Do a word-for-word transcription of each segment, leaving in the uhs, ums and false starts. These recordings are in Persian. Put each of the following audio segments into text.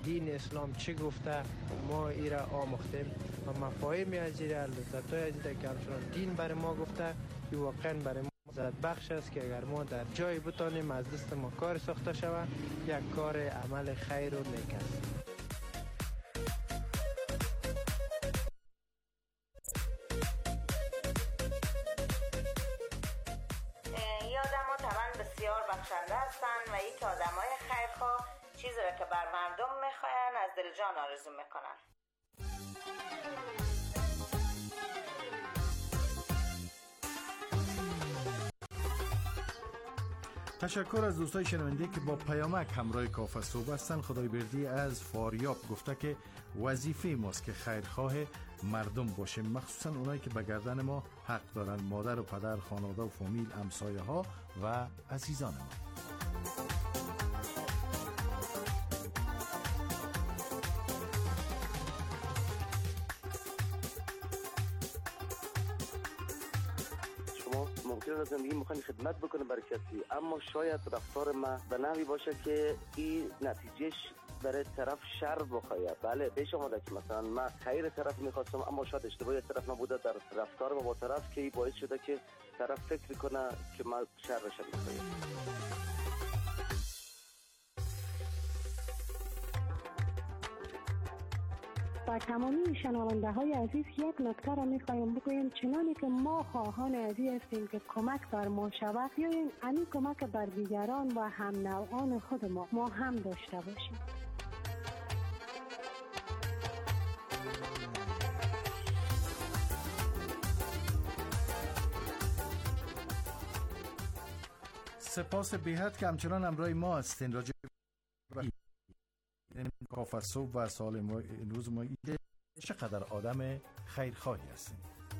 دین اسلام چی گفته ما ای را آموختیم و مفاهیم از این لذت‌های از این که همچنان دین برای ما گفته که واقعا برای ما لذت بخش است که اگر ما در جای بتانیم از دست ما کار ساخته شود یک کار عمل خیر و نیک است. بسیار بخشنده هستند و این که آدمای خیرخواه چیزی را که بر مردم میخواین از دل جان آرزو میکنن. تشکر از دوستای شنونده که با پیامک همراه کافه صبح هستند. خدای بردی از فاریاب گفته که وظیفه ماست که خیرخواه مردم باشیم، مخصوصا اونایی که به گردن ما حق دارن، مادر و پدر، خانواده و فامیل، همسایه ها و عزیزان ما. ممکنه زندگی میخوانی خدمت بکنه برای کسی، اما شاید رفتار ما به نحوی باشه که این نتیجهش برای طرف شر بخواه. بله پیش آمده که مثلا من خیر طرف میخواستم اما شاید اشتباهی طرف نبوده در رفتار ما با طرف که باعث شده که طرف فکر کنه که من شرش میخوام. با تمامی شنونده های عزیز یک نکته را میخوایم بگوییم، چنانی که ما خواهان عزیز هستیم که کمک بر ما شود، بیاییم همین کمک بر دیگران و هم نوعان خود ما ما هم داشته باشیم. سپاس بی‌حد که همچنان همراه ما هستین. راجع به کافه صبح و سال امروز ما ایده چقدر آدم خیرخواهی هستیم.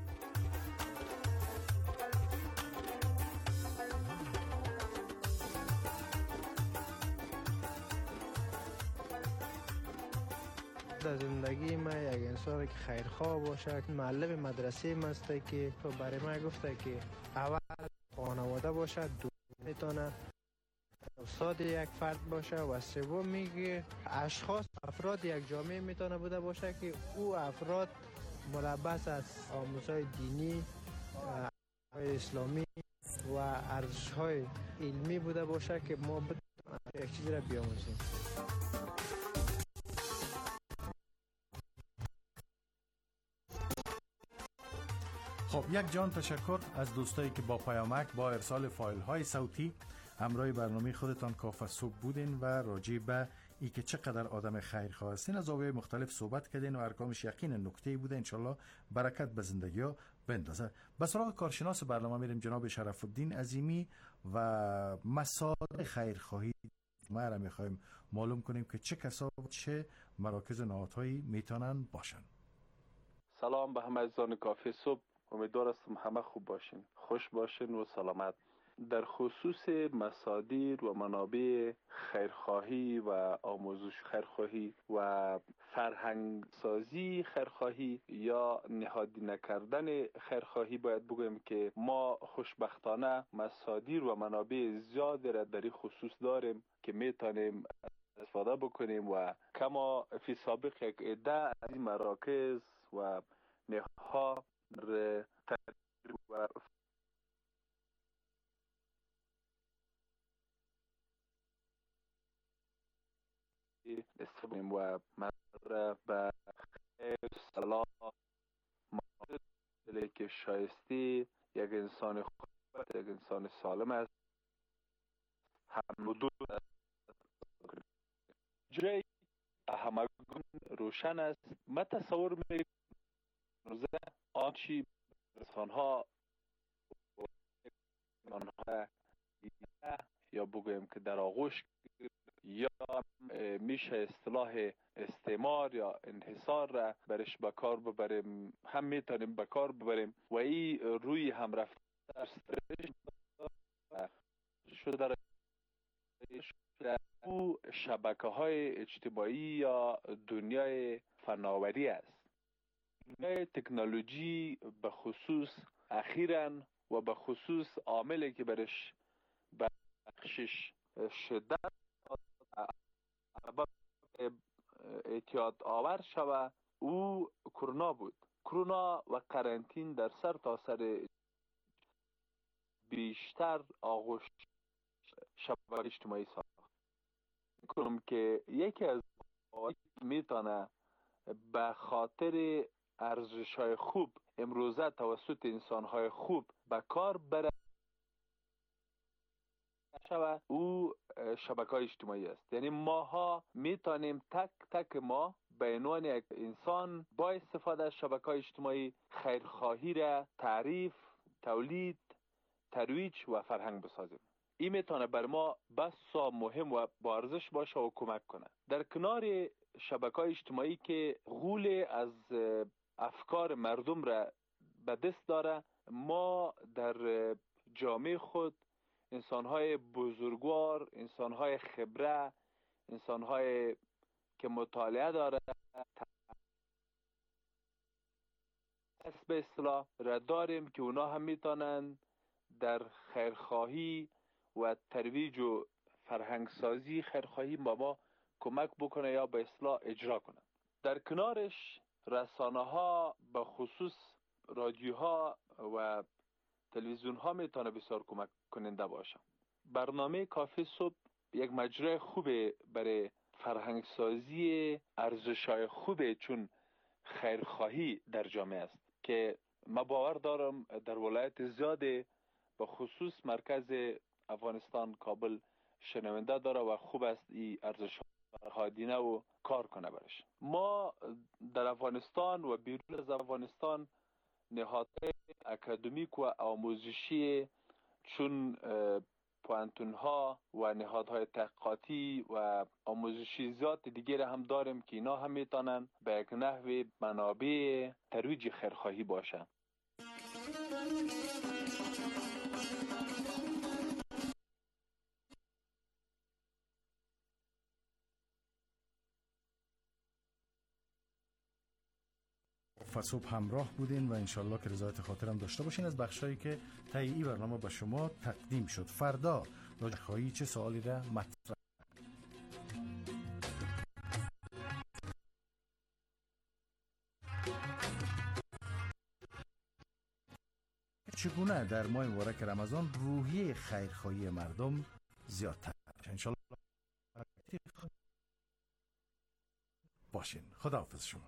در زندگی ما یک انسان که خیرخواه باشه، معلم مدرسه ما است که برای ما گفته که اول خانواده باشه، دوم میتونه استاد یک فرد باشه و سوم میگه اشخاص افراد یک جامعه میتونه بوده باشه که او افراد ملبس از آموزهای دینی و اسلامی و ارزش‌های علمی بوده باشه که ما بتونیم یک چیزی را بیاموزیم. خب یک جان تشکر از دوستایی که با پیامک با ارسال فایل های صوتی همراه برنامه خودتان کافه صبح بودین و راجع به ای که چقدر آدم خیرخواه هستین از زاویه‌های مختلف صحبت کردین و ارقامش یقینا نکته‌ای بوده. انشالله برکت به زندگی ها بندازه. به سراغ کارشناس برنامه میریم، جناب شرف الدین عظیمی، و مسائل خیرخواهی ما را میخوایم معلوم کنیم که چه کسا و چه مراکز و نهادهایی میتونن باشن. سلام به همه عزیزان کافه صبح، امیدوار هستم همه خوب باشین، خوش باشین و سلامت. در خصوص مصادر و منابع خیرخواهی و آموزش خیرخواهی و فرهنگ سازی خیرخواهی یا نهادی نکردن خیرخواهی باید بگویم که ما خوشبختانه مصادر و منابع زیادی را در این خصوص داریم که میتونیم استفاده بکنیم و کما فی سابق یک عده از این مراکز و نهادها در تدبیر و استفاده و مر به خیر صلاح مادلی که شایسته یک انسان خوب، یک انسان سالم است، هم حدود جای همگون روشن است. من تصور میکنم آنچی انسانها آنها یا بگویم که در آغوش یا میشه اصطلاح استعمار یا انحصار را برش بکار ببریم، هم میتونیم بکار ببریم و این روی هم رفته شده در او شبکه های اجتماعی یا دنیای فناوری است. دنیای تکنولوژی به خصوص اخیراً و به خصوص عاملی که برش بخشش شدت اعتیاد آور شود او کرونا بود. کرونا و قرنطین در سر تا سر بیشتر آغوش شبکه اجتماعی ساخت. کنم که یکی از میتونه به خاطر ارزش‌های خوب امروزه توسط انسان‌های خوب به کار بره شود او شبکه‌های اجتماعی است. یعنی ماها میتونیم تک تک ما به عنوان یک انسان با استفاده از شبکه‌های اجتماعی خیرخواهی را تعریف، تولید، ترویج و فرهنگ بسازیم. این میتونه بر ما بسا مهم و با ارزش باشه و کمک کنه. در کنار شبکه‌های اجتماعی که غول از افکار مردم را به دست داره، ما در جامعه خود انسان‌های بزرگوار، انسان‌های خبره، انسان‌های که مطالعه داره به اصطلاح را داریم که اونا هم میتونن در خیرخواهی و ترویج و فرهنگسازی خیرخواهی با ما کمک بکنه یا به اصطلاح اجرا کنه. در کنارش رسانه ها به خصوص رادیوها و تلویزیون ها میتونه بسیار کمک کننده باشه. برنامه کافی صبح یک مجرای خوبه برای فرهنگسازی ارزش‌های خوبه چون خیرخواهی در جامعه است که ما باور دارم در ولایت زیاده به خصوص مرکز افغانستان کابل شنونده داره و خوب است این ارزش هادینه و کار کنه برش. ما در افغانستان و بیرون از افغانستان نهادهای اکادمیک و آموزشی چون پوانتون ها و نهادهای تحقیقاتی و آموزشی زیاد دیگر هم داریم که اینا هم میتونن به یک نحو منابع ترویج خیرخواهی باشن. صبح همراه بودین و انشالله که رضایت خاطرم داشته باشین از بخشایی که طی این برنامه به شما تقدیم شد. فردا راجع خواهی چه سوالی را مطرح چگونه در ماه مبارک رمضان روحیه خیرخواهی مردم زیادتر انشالله باشین. خداحافظ شما.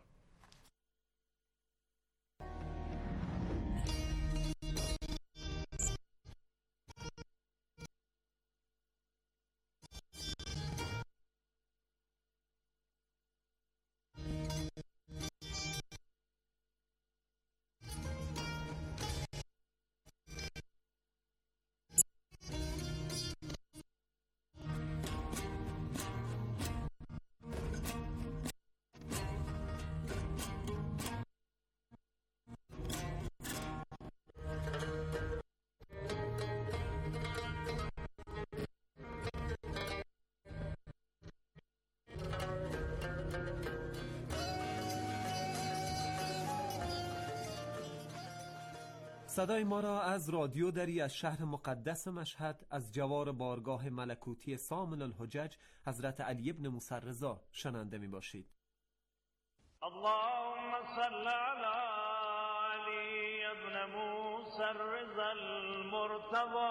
صدای ما را از رادیو دری از شهر مقدس مشهد از جوار بارگاه ملکوتی سامن الحجج حضرت علی ابن موسی رضا شنونده می باشید. اللهم صل علی علی ابن موسی رضا المرتضی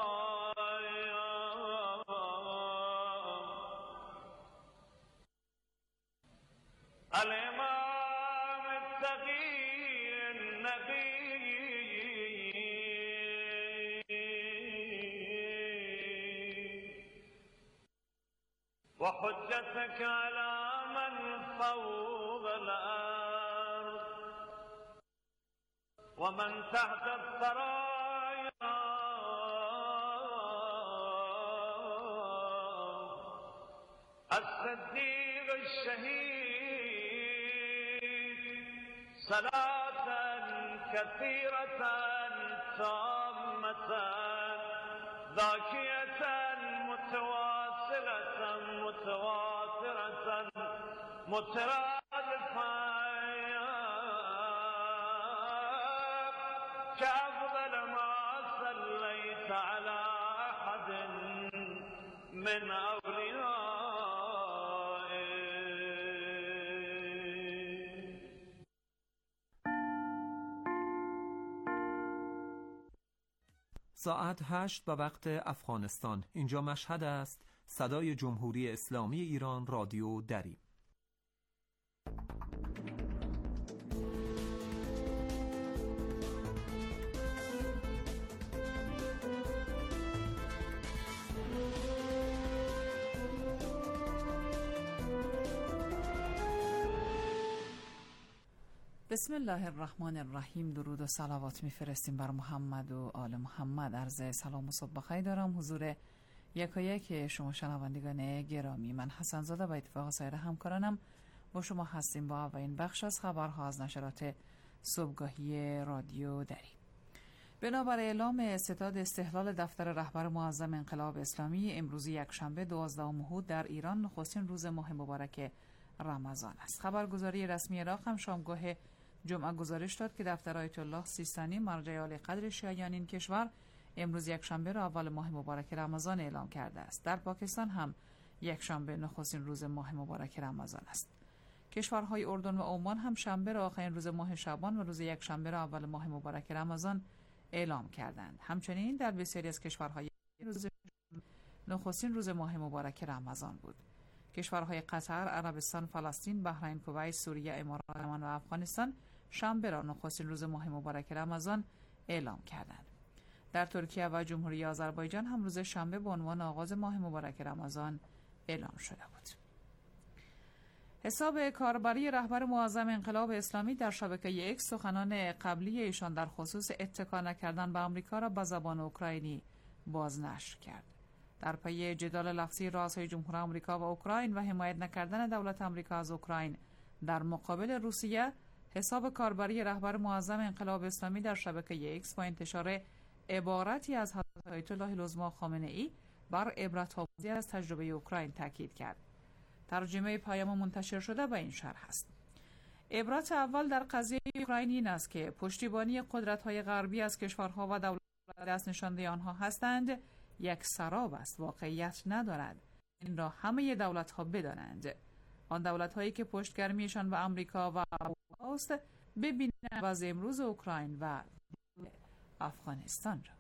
الامام التقی النبی وحجتك على من فوق الأرض ومن تحت الثرى الصديق الشهيد صلاة كثيرة تامة ذاكية متواصلة متواترة مترادفة كأفضل ما صليت على أحد من أوليائك ساعت هشت به وقت افغانستان. اینجا مشهد است. صدای جمهوری اسلامی ایران، رادیو دری. بسم الله الرحمن الرحیم. درود و صلوات میفرستیم بر محمد و آل محمد. عرض سلام و صبح بخیر دارم حضور یکایک شما شنوندگان گرامی. من حسن زاده با اتفاق سایر همکارانم با شما هستیم با اولین بخش از خبرها از نشرات صبحگاهی رادیو دری. بنابر اعلام ستاد استحلال دفتر رهبر معظم انقلاب اسلامی، امروز یکشنبه دوازدهم مهود در ایران نخستین روز ماه مبارک رمضان است. خبرگزاری رسمی عراق هم شامگاه جمعه گزارش داد که دفتر آیت الله سیستانی، مرجع عالی قدر شیعیان این کشور، امروز یکشنبه را اول ماه مبارک رمضان اعلام کرده است. در پاکستان هم یکشنبه نخستین روز ماه مبارک رمضان است. کشورهای اردن و عمان هم شنبه را آخرین روز ماه شعبان و روز یکشنبه را اول ماه مبارک رمضان اعلام کردند. همچنین در بسیاری از کشورهای روز نخستین روز ماه مبارک رمضان بود. کشورهای قطر، عربستان، فلسطین، بحرین، کویت، سوریه، امارات عمان و افغانستان شنبه را نخستین روز ماه مبارک رمضان اعلام کردند. در ترکیه و جمهوری آذربایجان هم روز شنبه به عنوان آغاز ماه مبارک رمضان اعلام شده بود. حساب کاربری رهبر معظم انقلاب اسلامی در شبکه اکس سخنان قبلی ایشان در خصوص اتکا نکردن به آمریکا را به زبان اوکراینی بازنشر کرد. در پی جدال لفظی رئاسای جمهور آمریکا و اوکراین و حمایت نکردن دولت آمریکا از اوکراین در مقابل روسیه، حساب کاربری رهبر معظم انقلاب اسلامی در شبکه اکس با انتشار عبارتی از حضرت آیت الله العظمی خامنه ای بر عبرت‌آموزی از تجربه اوکراین تاکید کرد. ترجمه پیام منتشر شده به این شرح است: عبرت اول در قضیه اوکراین این است که پشتیبانی قدرت‌های غربی از کشورها و دولت‌های دست نشانده آنها هستند یک سراب است، واقعیت ندارد. این را همه دولت‌ها بدانند. آن دولت‌هایی که پشتگرمیشان به آمریکا و اروپا است ببینند وضع امروز اوکراین و افغانستان را.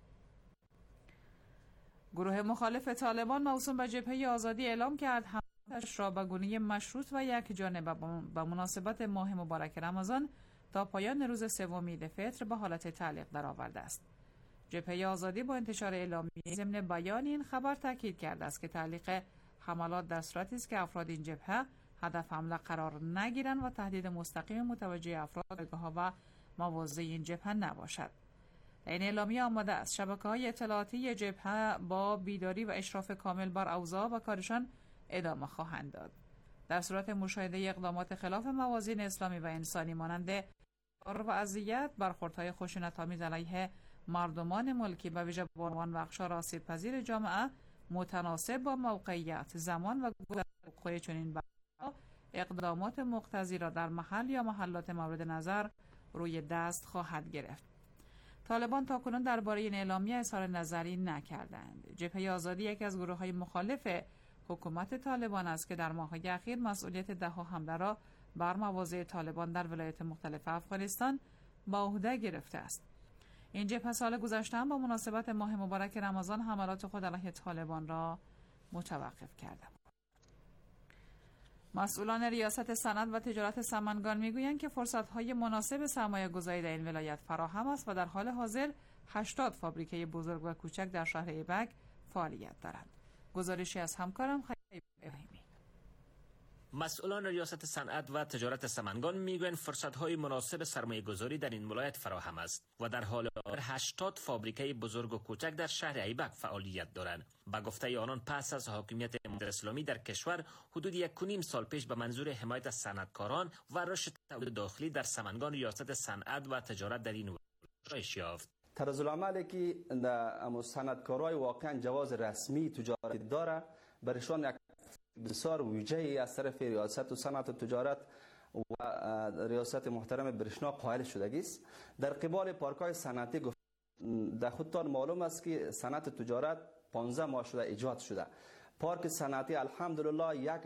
گروه مخالف طالبان موسوم به جبهه آزادی اعلام کرد حملاتش را به گونه مشروط و یک جانبه به مناسبت ماه مبارک رمضان تا پایان روز سوم عید فطر به حالت تعلیق درآورده است. جبهه آزادی با انتشار اعلامیه ضمن بیان این خبر تاکید کرده است که تعلیق حملات در صورتی است که افراد این جبهه هدف حمله قرار نگیرند و تهدید مستقیم متوجه افراد، جایگاه‌ها و مواضع این جبهه نباشد. این اعلامیه آمده است شبکه‌های اطلاعاتی جبهه با بیداری و اشراف کامل بر اوضاع و کارشان ادامه خواهند داد. در صورت مشاهده اقدامات خلاف موازین اسلامی و انسانی مانند و اذیت، برخوردهای خشونت‌آمیز علیه مردمان ملکی به ویژه بانوان و اقشار آسیب‌پذیر جامعه متناسب با موقعیت، زمان و حقوق چنین بحث‌ها اقدامات مقتضی را در محل یا محلات مورد نظر روی دست خواهد گرفت. طالبان تاکنون درباره این اعلامیه اظهار نظری نکردند. جبهه آزادی یکی از گروه‌های مخالف حکومت طالبان است که در ماه‌های اخیر مسئولیت ده‌ها حمله را بر مواضع طالبان در ولایات مختلف افغانستان به عهده گرفته است. این جبهه سال گذشته هم با مناسبت ماه مبارک رمضان حملات خود علیه طالبان را متوقف کرده. مسئولان ریاست صنعت و تجارت سمنگان میگویند که فرصت‌های مناسب سرمایه‌گذاری در این ولایت فراهم است و در حال حاضر هشتاد فابریکه بزرگ و کوچک در شهر ایبک فعالیت دارند. گزارشی از همکارم خیلی ابراهیمی. مسئولان ریاست صنعت و تجارت سمنگان میگویند فرصت‌های مناسب سرمایه‌گذاری در این ولایت فراهم است و در حال حاضر هشتاد فابریکه بزرگ و کوچک در شهر ایبک فعالیت دارند. با گفته آنان پس از حاکمیت امارت اسلامی در کشور حدود یک و نیم سال پیش به منظور حمایت از صنعتکاران و رشد تولید داخلی در سمنگان ریاست صنعت و تجارت در این ولایت یافت. طرز العملی که در صنعتکارای واقعا جواز رسمی تجارتی داره برشان یک بسیار ویژه‌ای از طرف ریاست و صنعت و تجارت و ریاست محترم برشنا قائل شدگی است. در قبال پارک‌های صنعتی گفت در خودتان معلوم است که صنعت تجارت پانزده ماه شده ایجاد شده. پارک صنعتی الحمدلله یک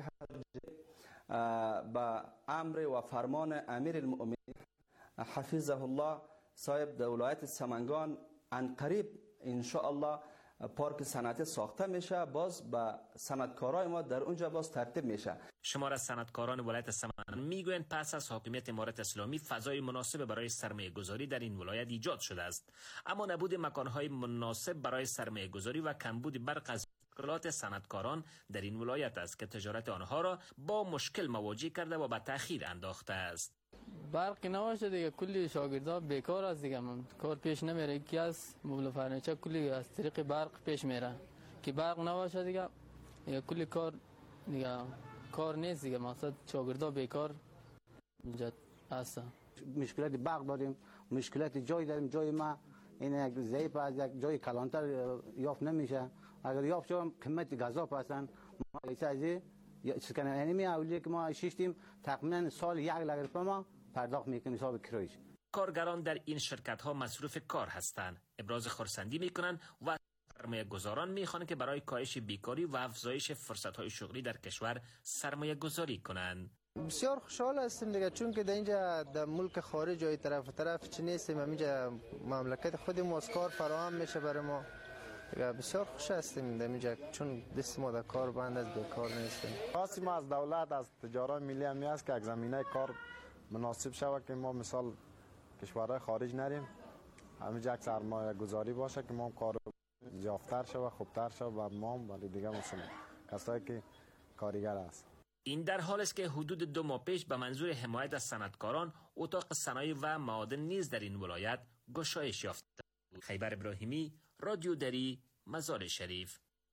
با امر و فرمان امیر المؤمنین حفظه الله صاحب در ولایت سمنگان عنقریب ان شاء الله پارک صنعتی ساخته میشه، باز به صنعتکارای ما در اونجا باز ترتیب میشه. شمار از صنعتکاران ولایت سمنگان میگویند پس از حاکمیت امارت اسلامی فضای مناسب برای سرمایه گذاری در این ولایت ایجاد شده است، اما نبود مکانهای مناسب برای سرمایه گذاری و کمبود برق از مشکلات صنعتکاران در این ولایت است که تجارت آنها را با مشکل مواجه کرده و به تأخیر انداخته است. برق نباشه دیگه کلی شاگردا بیکار است دیگه، من کار پیش نمیره. یکی از مبل فرنیچر کلی از طریق برق پیش میره، که برق نباشه دیگه دیگه کلی کار دیگه کار نیست دیگه، مقصد شاگردا بیکار اینجا هستن. مشکلات برق داریم، مشکلات جای داریم. جای ما این یک ضعیف از یک جای کلانتر یافت نمیشه. اگر یافت شد قیمت گازاپ هستن ما ایسازی سکن انمی اولی که ما شیشتیم تقریبا سال یک لک روپیه ما پرداخت میکنیم حساب کرایش. کارگران در این شرکت ها مصروف کار هستند، ابراز خرسندی میکنند و سرمایه گذاران میخوانند که برای کاهش بیکاری و افزایش فرصت های شغلی در کشور سرمایه گذاری کنند. بسیار خوشحال هستیم دیگه، چون که در اینجا در ملک خارج جای طرف طرف چی نیستیم، اینجا مملکت خود ما کار فراهم میشه برای ما. بسیار خوش هستیم در اینجا، چون دست ما در کار بند از بیکار نیستیم. خواستیم ما از دولت از تجارت ملی همی است که یک زمینه کار مناسب شود که ما مثال کشورهای خارج نریم، همینجا یک سرمایه گذاری باشه که ما کار یافتر شود، خوبتر شود و ما ولی دیگه مثلا کسایی که کارگر است. این در حال است که حدود دو ماه پیش به منظور حمایت از صنعتکاران اتاق صنایع و معادن نیز در این ولایت گشایش یافته بود. خیبر ابراهیمی، رادیو دری، مزار شریف.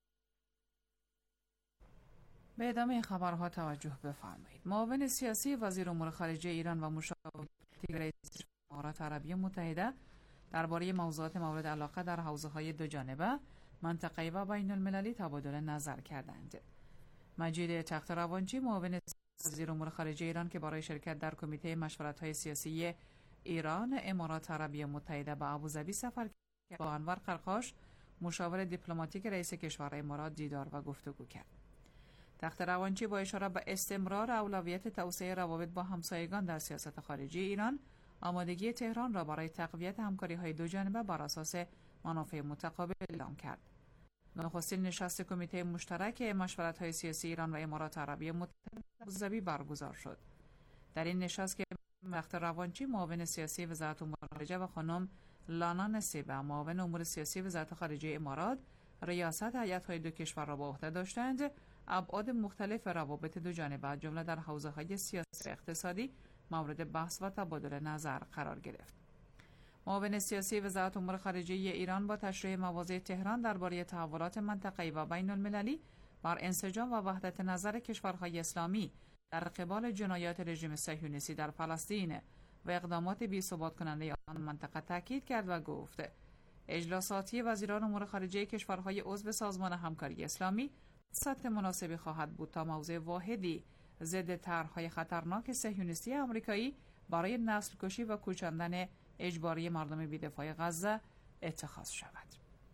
به ادامه خبرها توجه بفرمایید. معاون سیاسی وزیر امور خارجه ایران و مشاور رئیس امارات عربی متحده درباره موضوعات مورد علاقه در حوزه‌های دو جانبه، منطقه‌ای و بین المللی تبادل نظر کردند. مجید تخت روانچی، معاون وزیر امور خارجه ایران که برای شرکت در کمیته مشورت‌های سیاسی ایران امارات عربی متحده به ابوظبی سفر کرد، با انور قرقاش، مشاور دیپلماتیک رئیس کشور امارات دیدار و گفتگو کرد. تخت روانچی با اشاره به استمرار اولویت توسعه روابط با همسایگان در سیاست خارجی ایران، آمادگی تهران را برای تقویت همکاری‌های دو جانبه بر اساس منافع متقابل اعلام کرد. نخستین نشست کمیته مشترک مشورت‌های سیاسی ایران و امارات عربی متحده ابوظبی برگزار شد. در این نشست که تخت روانچی، معاون سیاسی وزارت امور خارجه و خانم لانا نصیبه، معاون امور سیاسی وزارت خارجه امارات، ریاست هیئت‌های دو کشور را به عهده داشتند، ابعاد مختلف روابط دو جانبه از جمله در حوزه‌های سیاسی اقتصادی مورد بحث و تبادل نظر قرار گرفت. معاون سیاسی وزارت امور خارجه ایران با تشریح مواضع تهران درباره تحولات منطقه‌ای و بین المللی بر انسجام و وحدت نظر کشورهای اسلامی در قبال جنایات رژیم صهیونیستی در فلسطین و اقدامات بی‌ثبات کننده آن منطقه تاکید کرد و گفت اجلاساتی وزیران امور خارجه کشورهای عضو سازمان همکاری اسلامی سطح مناسبی خواهد بود تا موضع واحدی ضد طرح‌های خطرناک صهیونیستی آمریکایی برای نسل کشی و کوچاندن اجباری مردم بی‌دفاع غزه اتخاذ شود.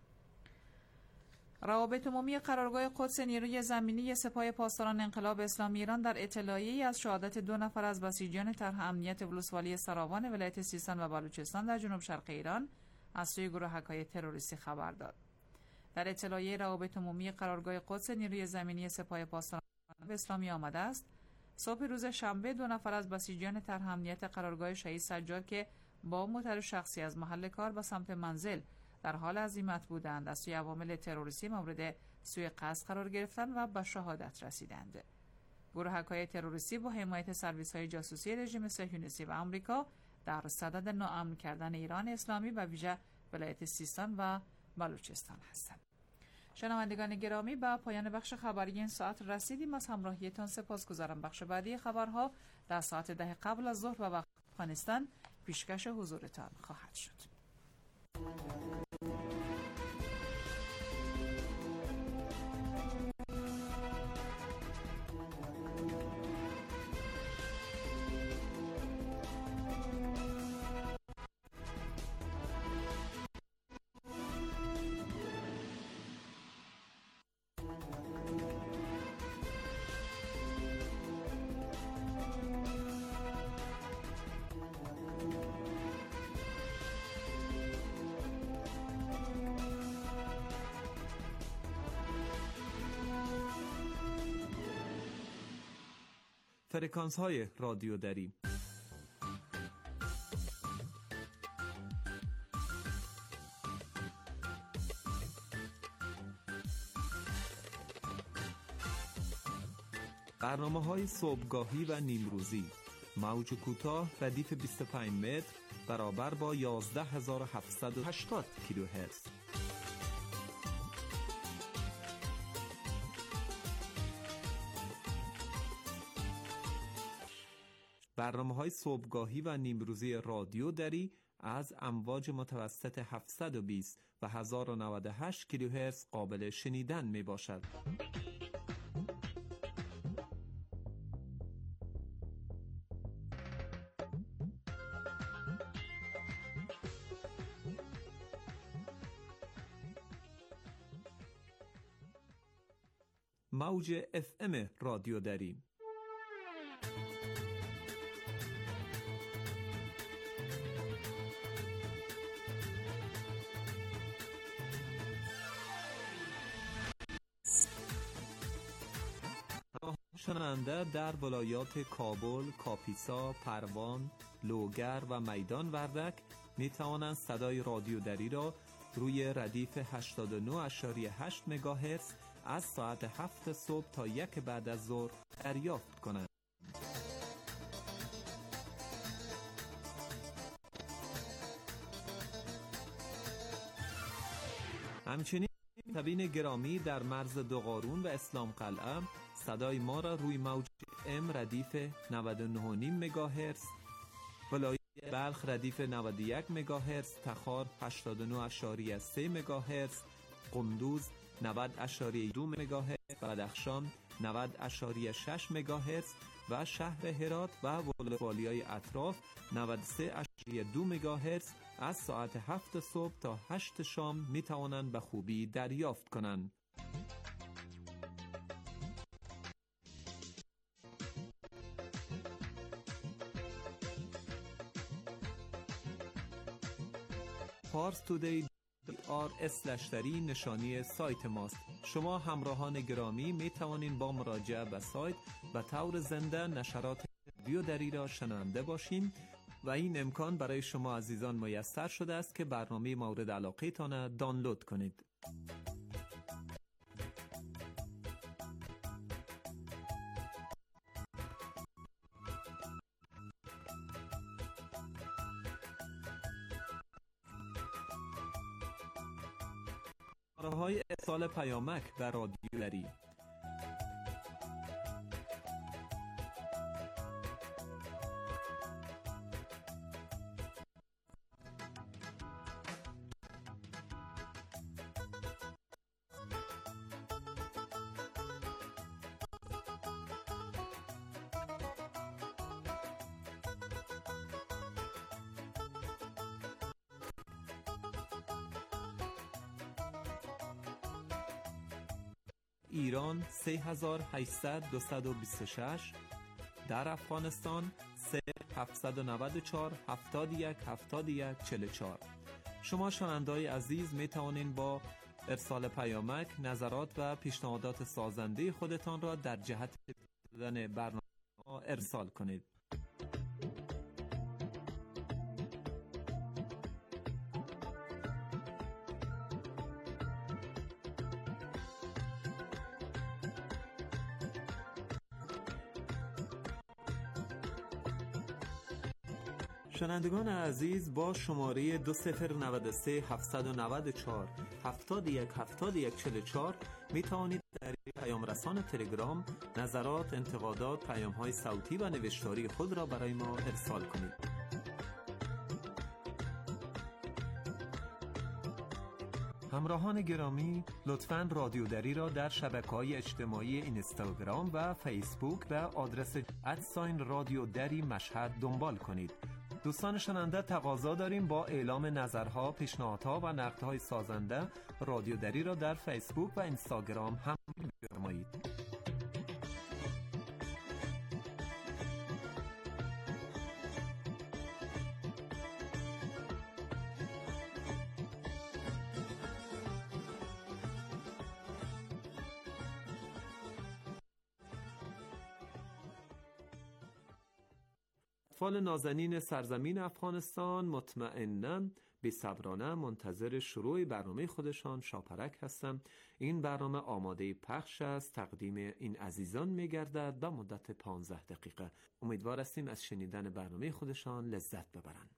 روابط عمومی قرارگاه قدس نیروی زمینی سپاه پاسداران انقلاب اسلامی ایران در اطلاعیه‌ای از شهادت دو نفر از بسیجان طرح امنیت ولسوالی سراوان ولایت سیستان و بلوچستان در جنوب شرق ایران از سوی گروهک‌های تروریستی خبر داد. در اطلاعیه روابط عمومی قرارگاه قدس نیروی زمینی سپاه پاسداران اسلامی آمده است صبح روز شنبه دو نفر از بسیجان طرح امنیت قرارگاه شهید سجاد که با موتر شخصی از محل کار به سمت منزل در حال عزیمت بودند از سوی عوامل تروریستی مورد سوء قصد قرار گرفتند و به شهادت رسیدند. گروهک‌های تروریستی با حمایت سرویس‌های جاسوسی رژیم صهیونیستی و آمریکا در صدد ناامن کردن ایران اسلامی و ویژه ولایت سیستان و بلوچستان هستند. شنوندگان گرامی، به پایان بخش خبری این ساعت رسیدیم. از همراهیتان سپاسگزارم. بخش بعدی خبرها در ساعت ده قبل از ظهر و وقت افغانستان پیشکش حضورتان خواهد شد. فرکانس های رادیو دری. برنامه های صبحگاهی و نیمروزی، موج کوتاه ردیف بیست و پنج متر برابر با یازده هزار و هفتصد و هشتاد کیلوهرتز. برنامه های صبحگاهی و نیمروزی رادیو دری از امواج متوسط هفتصد و بیست و هزار و نود و هشت کیلوهرتز قابل شنیدن می باشد. موج اف ام رادیو دری. شنونده در ولایات کابل، کاپیسا، پروان، لوگر و میدان وردک می توانند صدای رادیو دری را روی ردیف هشتاد و نه و هشت مگاهرتز از ساعت هفت صبح تا یک بعد از ظهر دریافت کنند. همچنین تبین گرامی در مرز دوقارون و اسلام قلعه صدای ما را روی موج ام ردیف نود و نه و نیم مگاهرتز، ولایت بلخ ردیف نود و یک مگاهرتز، تخار هشتاد و نه و سه مگاهرتز، قندوز نود و دو مگاهرتز، بدخشان نود و شش مگاهرتز و شهر هرات و ولایت‌های اطراف نود و سه و دو مگاهرتز از ساعت هفت صبح تا هشت شام می توانند به خوبی دریافت کنند. پارس تودی آر اسلش دری نشانی سایت ماست. شما همراهان گرامی می توانید با مراجعه به سایت به طور زنده نشرات رادیو دری را شنونده باشین و این امکان برای شما عزیزان میسر شده است که برنامه مورد علاقه تان دانلود کنید. راه‌های ارسال پیامک در رادیو دری. ایران سه هزار و هشتصد دویست و بیست و شش، در افغانستان سه هفتصد و نود و چهار هفتاد و یک هفتاد و یک چهل و چهار. شما شنونده‌های عزیز می توانید با ارسال پیامک نظرات و پیشنهادات سازنده خودتان را در جهت دادن برنامه ارسال کنید. شنوندگان عزیز، با شماره دو صفر نود و سه هفتصد و نود و چهار هفتاد و یک هفتاد و یک چهل و چهار می توانید در پیام رسان تلگرام نظرات، انتقادات، پیام های صوتی و نوشتاری خود را برای ما ارسال کنید. همراهان گرامی، لطفاً رادیو دری را در شبکه‌های اجتماعی اینستاگرام و فیسبوک به آدرس ادساین رادیو دری مشهد دنبال کنید. دوستان شنونده، تقاضا داریم با اعلام نظرها، پیشنهادها و نقدهای سازنده رادیو دری را در فیسبوک و اینستاگرام هم بفرمایید. اطفال نازنین سرزمین افغانستان مطمئناً بی‌صبرانه منتظر شروع برنامه خودشان شاپرک هستند. این برنامه آماده پخش است، تقدیم این عزیزان می‌گردد به مدت پانزده دقیقه. امیدوار هستیم از شنیدن برنامه خودشان لذت ببرند.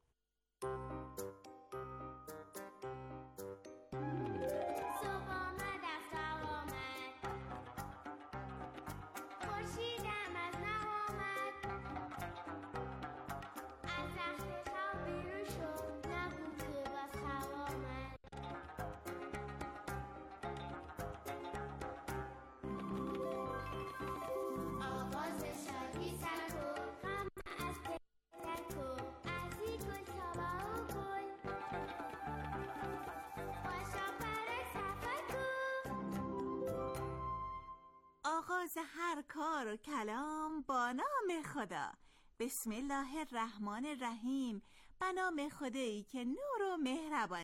آغاز هر کار و کلام با نام خدا. بسم الله الرحمن الرحیم. به نام خدایی که نور و مهربان.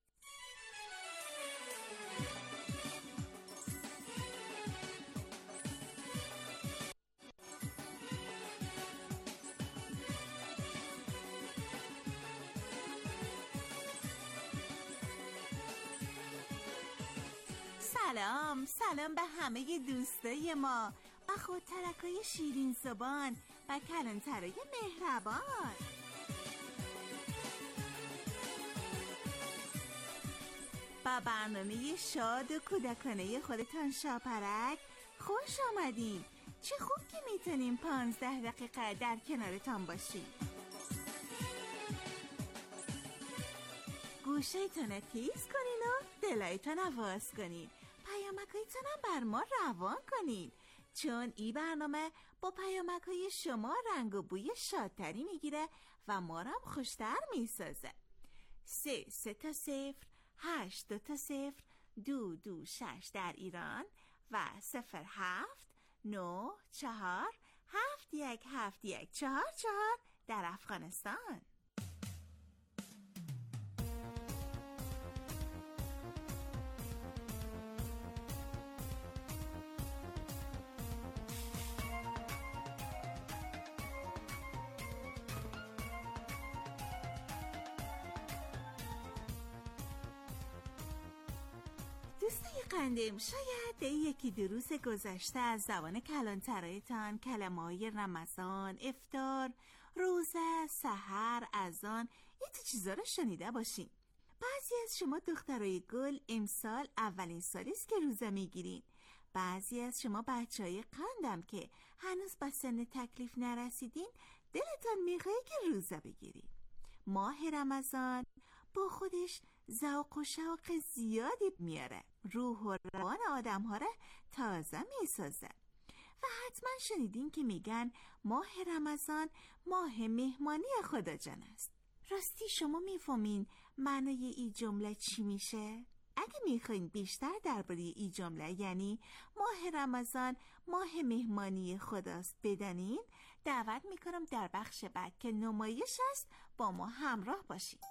سلام سلام به همه دوستای ما، و خودترکای شیرین زبان و کلانترای مهربان. با برنامه شاد و کودکانه خودتان شاپرک خوش آمدین. چه خوب که میتونیم پانزده دقیقه در کنارتان باشیم. گوشه‌تان تیز کنین و دلایتان آواز کنین. پیامک‌هایتان هم بر ما روان کنین، چون این برنامه با پیامک‌های شما رنگ و بوی شادتری میگیره و ما رو هم خوشتر میسازه. سه سه تا صفر، هشت دو تا صفر، دو دو شش در ایران و صفر هفت نه چهار هفت یک هفت یک چهار چهار در افغانستان. دوستای قندم، شاید یکی دو روز گذشته از زبان کلانترایتان کلمه‌های رمضان، افطار، روزه، سحر، اذان، یه تو چیزا رو شنیده باشین. بعضی از شما دخترای گل امسال اولین سالیست که روزه میگیرین. بعضی از شما بچهای قندم که هنوز به سن تکلیف نرسیدین، دلتان میخواد که روزه بگیرین. ماه رمضان با خودش ذوق و شوق زیادی میاره، روح و روان آدم ها را تازه میسازه. و حتما شنیدین که میگن ماه رمضان ماه مهمانی خدا جان است. راستی شما میفهمین معنای این جمله چی میشه؟ اگه میخواین بیشتر درباره این جمله یعنی ماه رمضان ماه مهمانی خداست بدانین، دعوت میکنم در بخش بعد که نمایش است با ما همراه باشید.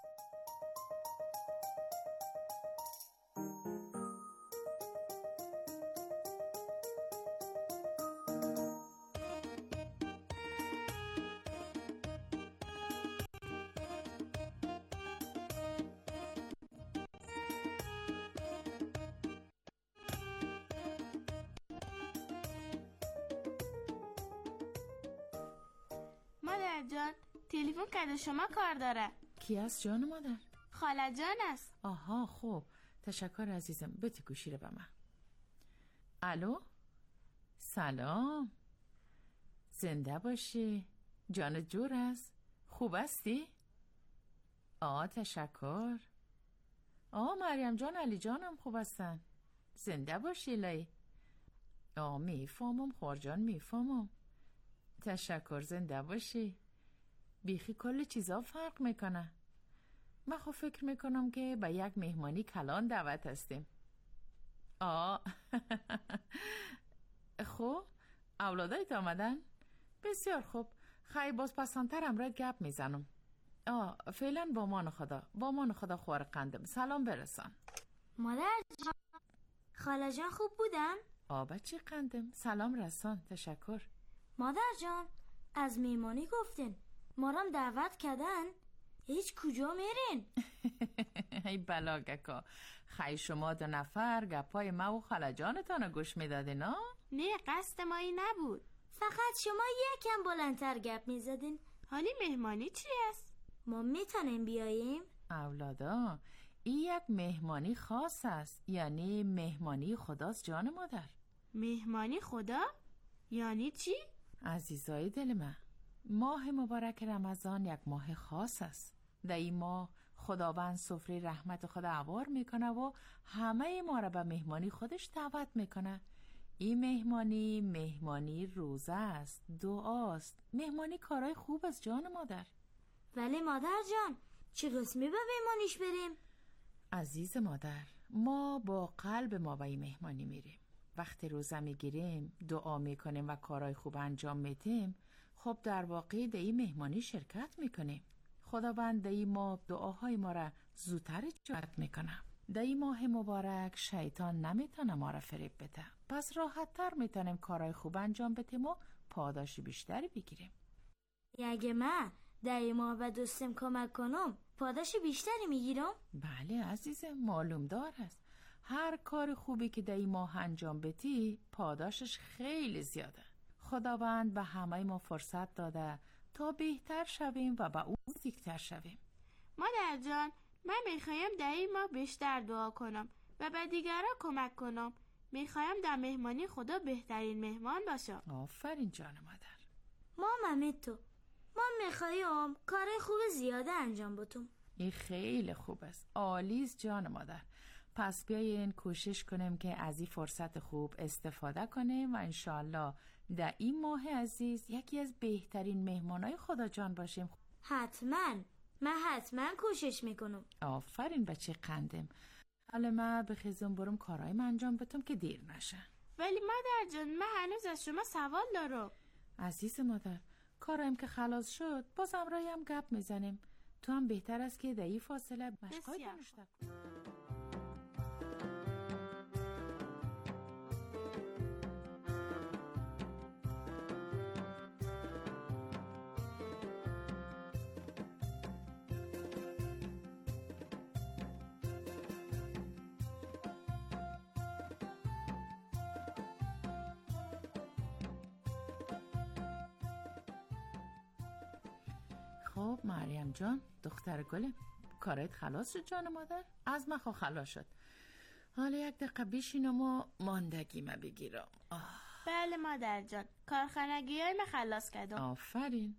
مادر جان، تلفن کد شما کار داره. کی است جان مادر؟ خاله جان است. آها خوب، تشکر عزیزم. بده گوشی رو به من. الو، سلام، زنده باشی. جان جور است؟ خوب هستی؟ آه تشکر. آه مریم جان، علی جانم خوب هستن. زنده باشی لای. آه میفهمم خورجان، میفهمم. تشکر، زنده باشی. بیخی کل چیزا فرق میکنه. من خب فکر میکنم که به یک مهمانی کلان دعوت هستیم. آه خب اولادایت آمدن؟ بسیار خوب. خیلی باز پسانتر امراد گپ میزنم. آه فعلا با مان خدا، با مان خدا خوار قندم. سلام برسان. مادر جان، خاله جان خوب بودن؟ آه بچه قندم، سلام رسان. تشکر. مادر جان، از میمانی گفتن مارم دعوت کردن؟ هیچ کجا میرین؟ ای بلاگکا، خی شما دو نفر گپای ما و خالجانتان گوش میدادین ها؟ نه قصد ما این نبود. فقط شما یکم بلندتر گپ میزدین. حالی مهمانی چی است؟ ما میتونیم بیاییم؟ اولادا، این یک مهمانی خاص است، یعنی مهمانی خداست جان مادر. مهمانی خدا؟ یعنی چی؟ عزیزای دل من، ماه مبارک رمضان یک ماه خاص است. در این ماه خداوند سفره رحمت خود عوار میکنه و همه ما را به مهمانی خودش دعوت میکنه. این مهمانی مهمانی روزه است، دعاست، مهمانی کارهای خوب است جان مادر. ولی مادر جان، چی قسمی به مهمانیش بریم؟ عزیز مادر، ما با قلب ما به این مهمانی میریم. وقتی روزه میگیریم، دعا میکنیم و کارهای خوب انجام میدیم، خب در واقع در این مهمانی شرکت میکنیم. خداوند در این ماه دعاهای ما را زودتر اجابت میکنه. در این ماه مبارک شیطان نمیتونه ما را فریب بده، پس راحت تر میتونیم کارهای خوب انجام بدیم و پاداش بیشتری بگیریم. اگه من در این ماه به دوستم کمک کنم پاداش بیشتری میگیرم؟ بله عزیزم، معلوم دار است. هر کار خوبی که در این ماه انجام بدی پاداشش خیلی زیاده. خداوند به همه ما فرصت داده تا بهتر شویم و به اون نزدیکتر شویم. مادر جان، من میخوایم در این ماه بیشتر دعا کنم و به دیگران کمک کنم. میخوایم در مهمانی خدا بهترین مهمان باشم. آفرین جان مادر. ما ممید تو ما میخوایم کار خوب زیاده انجام بدم. این خیلی خوب است، عالی است جان مادر. پس بیاین کوشش کنیم که از این فرصت خوب استفاده کنیم و انشالله در این ماه عزیز یکی از بهترین مهمانای خدا جان باشیم. حتما، من حتما کوشش میکنم. آفرین بچه قندم. حالا من بخیزم برم کارهایم انجام بدم که دیر نشه. ولی مادر جان، من هنوز از شما سوال دارم. عزیز مادر، کارهایم که خلاص شد بازم رایم گپ میزنیم. تو هم بهتر است که در این فاصله مشقای دانشته کنی. خب مریم جان، دختر گلم، کارت خلاص شد جان مادر؟ از مخوا خلاص شد. حالا یک دقیقه بشینم و ماندگی ما بگیرم. آه. بله مادر جان، کارخانگی های من خلاص کردم. آفرین.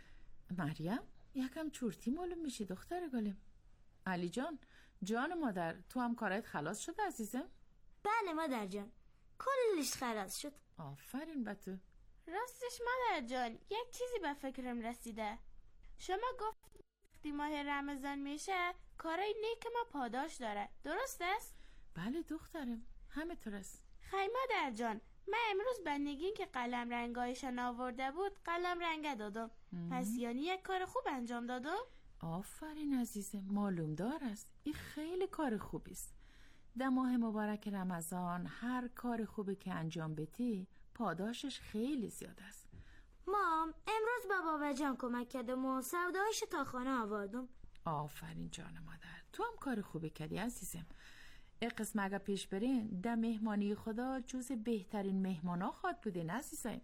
مریم، یکم چورتی معلوم میشی دختر گلم. علی جان، جان مادر، تو هم کارت خلاص شد عزیزم؟ بله مادر جان، کلش خلاص شد. آفرین به تو. راستش مادر جان، یک چیزی به فکرم رسیده. شما گفت وقتی ماه رمضان میشه کارای نیک ما پاداش داره، درست است؟ بله دخترم، همه طور است. خی مادر جان، من امروز به نگین که قلم رنگایشان آورده بود قلم رنگ دادم. پس یعنی یک کار خوب انجام دادم؟ آفرین عزیزم، معلوم دار است. این خیلی کار خوبی است. در ماه مبارک رمضان هر کار خوبی که انجام بدی پاداشش خیلی زیاد است. مام، امروز با بابا جان کمک کردم و سودایش تا خانه آوردم. آفرین جان مادر، تو هم کار خوبی کردی عزیزم. این قسم اگه پیش برین در مهمانی خدا جز بهترین مهمانا خواهد بودین عزیزم.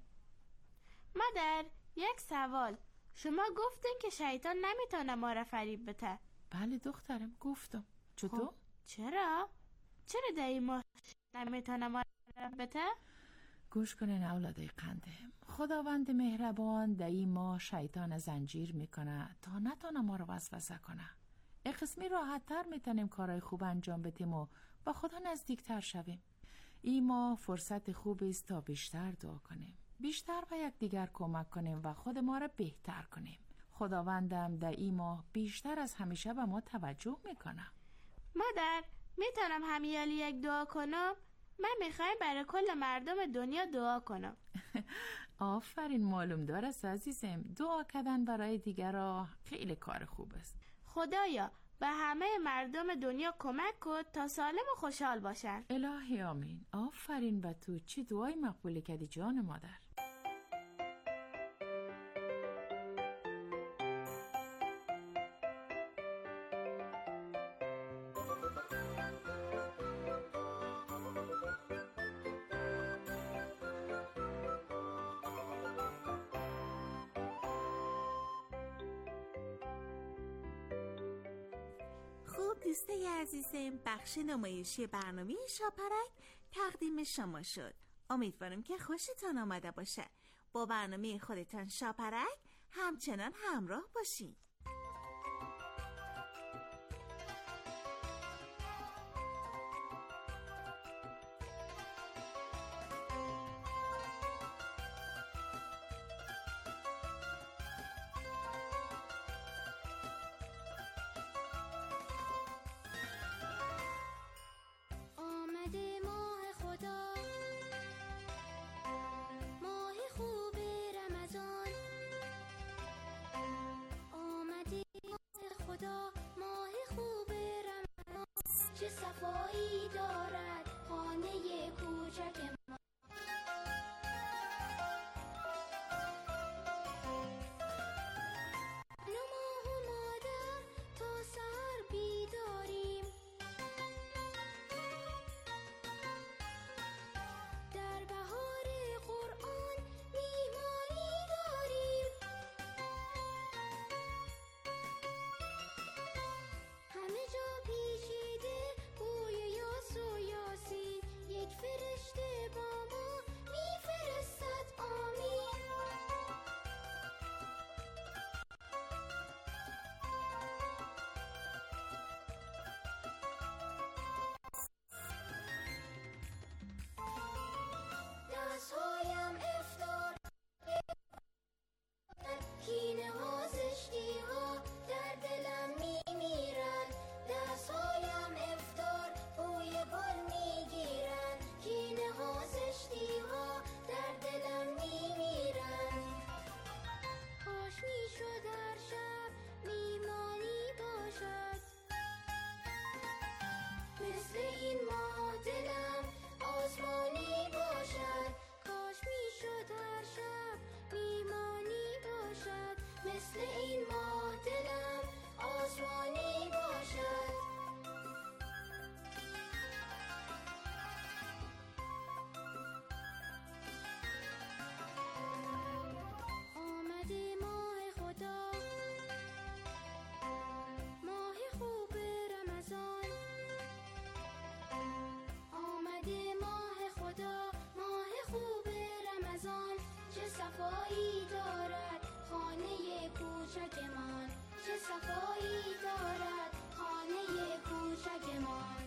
مادر، یک سوال. شما گفتین که شیطان نمیتونه ما را فریب بده. بله دخترم، گفتم. چطور؟ خب چرا؟ چرا در این ماه نمیتونه ما را فریب بده؟ گوش کنین اولادای قنده. خداوند مهربان در این ماه شیطان زنجیر میکنه تا نتونه ما رو وسوسه کنه. این قسمی راحت تر میتونیم کارهای خوب انجام بدیم و با خدا نزدیکتر شویم. این ماه فرصت خوبی است تا بیشتر دعا کنیم، بیشتر به یک دیگر کمک کنیم و خود ما را بهتر کنیم. خداوندم در این ماه بیشتر از همیشه به ما توجه میکنه. مادر، میتونم همیالی یک دعا کنم؟ من میخوایم برای کل مردم دنیا دعا کنم. آفرین، معلوم دار است عزیزم. دعا کردن برای دیگران خیلی کار خوب است. خدایا به همه مردم دنیا کمک کن تا سالم و خوشحال باشن. الهی آمین. آفرین به تو، چی دعای مقبول کردی جان مادر. دوستای عزیزم، بخش نمایشی برنامه شاپرک تقدیم شما شد. امیدوارم که خوشتان آمده باشه. با برنامه خودتان شاپرک همچنان همراه باشین. چه صفایی دارد خانه کوچک ما. ماه و مادر تا سحر بیداریم، در بهار قرآن میهمانی داریم. همه جا پیچیده بوی یاس و یاسین، یک فرشته با ما میفرستد آمین. دستهایم افطار، کینه ها زشتی ها در دلم میمیرن. دستهایم افطار بوی گل میگیرن، کینه ها زشتی ها در دلم میمیرن. کاش میشد هر شب میمانی باشد، مثل این ماه دلم آسمانی باشد. کاش میشد هر شب میمانی باشد، مثل این ماه دلم آسمانی باشد. آمده ماه خدا، ماه خوب رمضان. آمده ماه خدا، ماه خوب رمضان. چه صفایی دارد خانه کوچکمان، چه صفایی دارد خانه کوچکمان.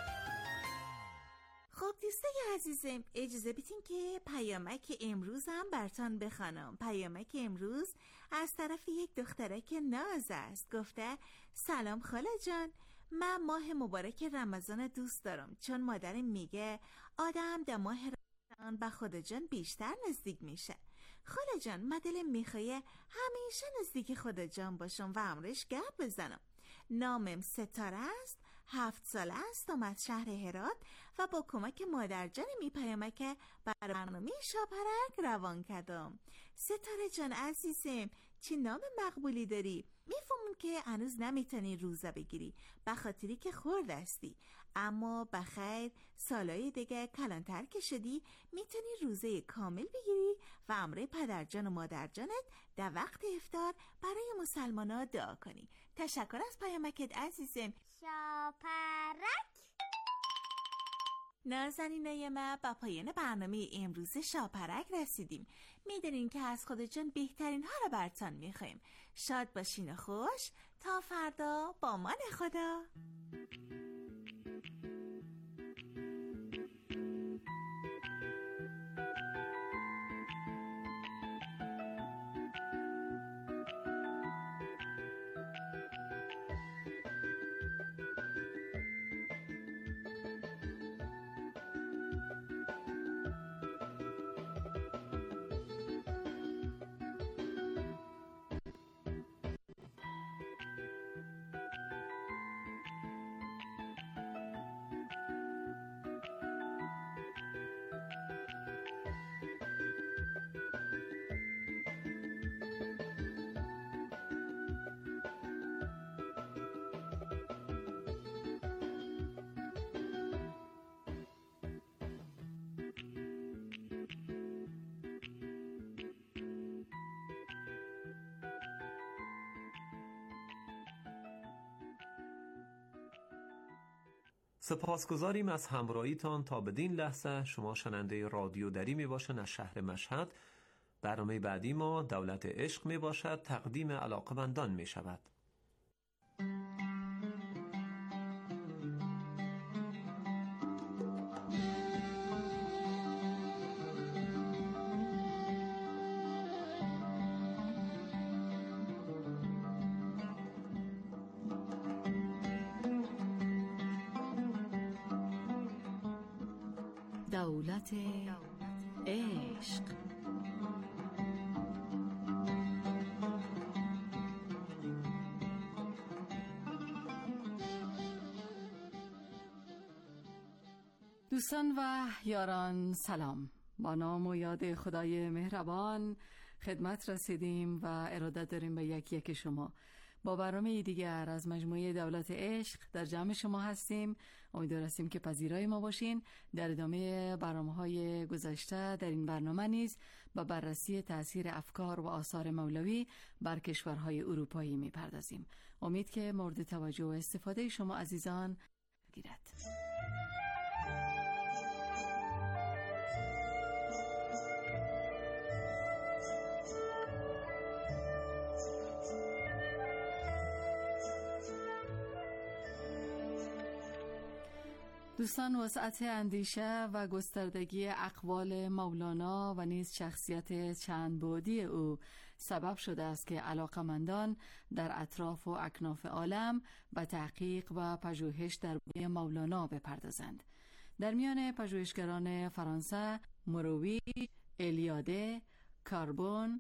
خب دوستای عزیزم، اجازه بدین که پیامک امروزم براتون بخوانم. پیامک امروز از طرف یک دخترک ناز است. گفته سلام خاله جان، من ماه مبارک رمضان دوست دارم، چون مادرم میگه آدم در ماه رمضان به خدا جان بیشتر نزدیک میشه. خاله جان، من دلم میخواه همیشه نزدیک خدا جان باشم و امرش گپ بزنم. نامم ستاره است، هفت ساله است، اومد شهر هرات و با کمک مادر جان می پیامک بر برنامه شاپرک روان کردم. ستاره جان عزیزم، چه نام مقبولی داری؟ میفهمم که هنوز نمیتونی روزه بگیری به خاطری که خورد هستی، اما بخیر سالای دیگه کلانتر که شدی میتونی روزه کامل بگیری و امر پدرجان و مادرجانت در وقت افطار برای مسلمانا دعا کنی. تشکر از پیامکت عزیزم. شاپرک. نازنینای ما، با پایان برنامه امروز شاپرک رسیدیم. میدونین که از خدا جان بهترین ها رو براتون میخوایم. شاد باشین و خوش تا فردا. با امان خدا. سپاسگزاریم از همراهیتان. تا بدین لحظه شما شنونده رادیو دری می باشن از شهر مشهد. برنامه بعدی ما دولت عشق می باشد، تقدیم علاقمندان می شود. دولت عشق. دوستان و یاران سلام. با نام و یاد خدای مهربان خدمت رسیدیم و اراده داریم به یکی یک شما با برنامه دیگر از مجموعه دولت عشق در جمع شما هستیم. امیدوار هستیم که پذیرای ما باشین. در ادامه برنامه‌های گذشته در این برنامه نیز با بررسی تأثیر افکار و آثار مولوی بر کشورهای اروپایی می‌پردازیم. امید که مورد توجه و استفاده شما عزیزان گیرد. دوستان، وسعت اندیشه و گستردگی اقوال مولانا و نیز شخصیت چند بعدی او سبب شده است که علاقمندان در اطراف و اکناف عالم به تحقیق و پژوهش درباره مولانا بپردازند. در میان پژوهشگران فرانسه مرویچ، الیاده، کاربون،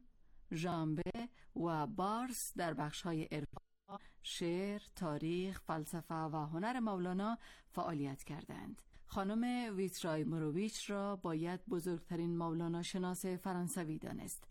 ژامبه و بارس در بخش‌های عرفان، شعر، تاریخ، فلسفه و هنر مولانا فعالیت کردند. خانم ویترای مرویچ را باید بزرگترین مولانا شناس فرانسوی دانست.